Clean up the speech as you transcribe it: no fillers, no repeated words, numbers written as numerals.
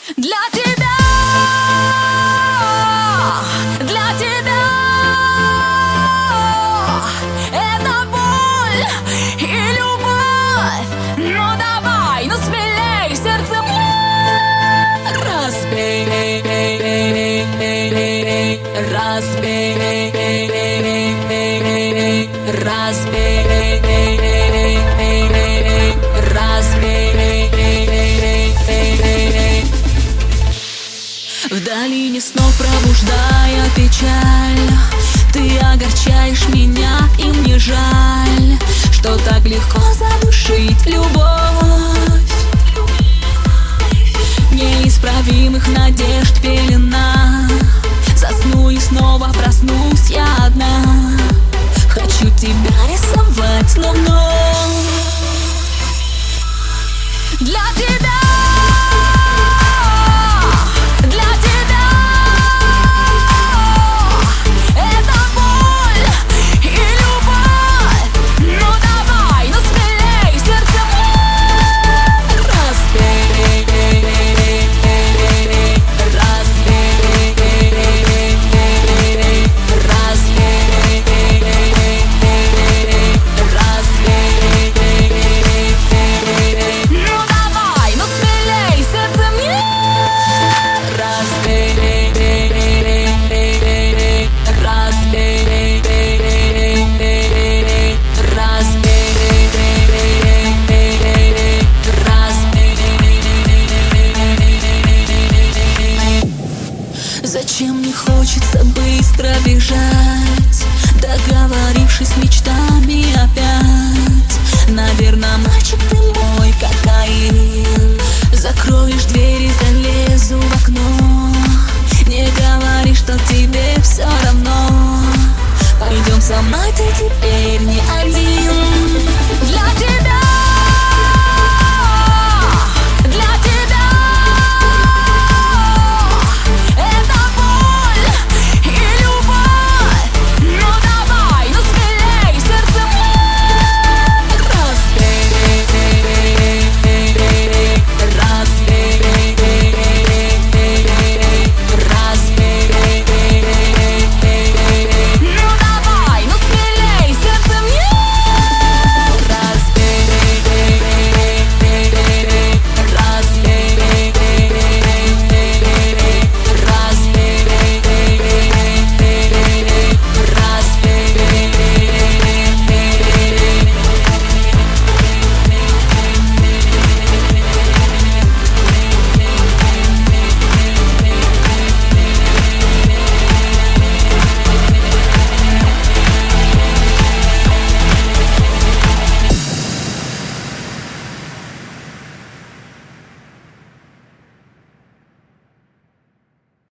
Для тебя, для тебя это боль и любовь. Ну давай, ну смелей, сердце разбей, разбей, разбей, разбей. В долине снов пробуждая печаль, ты огорчаешь меня, и мне жаль, что так легко задушить любовь. Неисправимых надежд пелена, засну и снова проснусь я одна. Хочу тебя рисовать, но вновь для тебя. Зачем мне хочется быстро бежать, договорившись мечтами опять? Наверное, мальчик, ты мой кокаин. Закроешь дверь